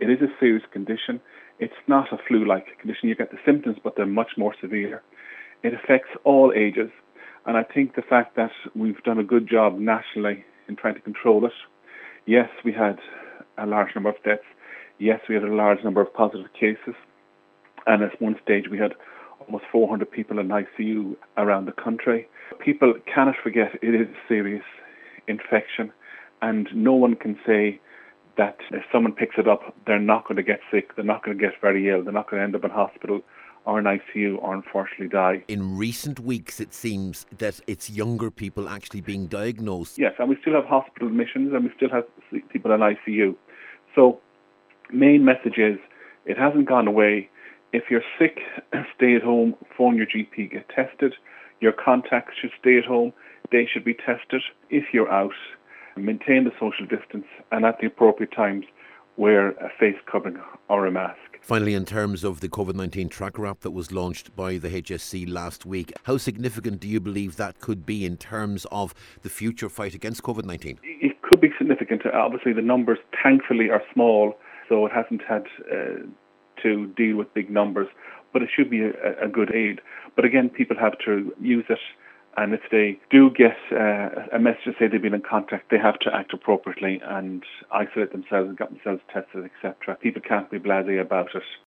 It is a serious condition. It's not a flu-like condition. You get the symptoms, but they're much more severe. It affects all ages. And I think the fact that we've done a good job nationally in trying to control it. Yes, we had a large number of deaths. Yes, we had a large number of positive cases. And at one stage, we had almost 400 people in ICU around the country. People cannot forget it is a serious infection. And no one can say that if someone picks it up, they're not going to get sick, they're not going to get very ill, they're not going to end up in hospital or in ICU or unfortunately die. In recent weeks, it seems that it's younger people actually being diagnosed. Yes, and we still have hospital admissions and we still have people in ICU. So, main message is, it hasn't gone away. If you're sick, stay at home, phone your GP, get tested. Your contacts should stay at home, they should be tested. If you're out, maintain the social distance and at the appropriate times wear a face covering or a mask. Finally, in terms of the COVID-19 tracker app that was launched by the HSC last week, how significant do you believe that could be in terms of the future fight against COVID-19? It could be significant. Obviously, the numbers, thankfully, are small, so it hasn't had to deal with big numbers, but it should be a good aid. But again, people have to use it, and if they do get a message to say they've been in contact, they have to act appropriately and isolate themselves and get themselves tested, etc. People can't be blasé about it.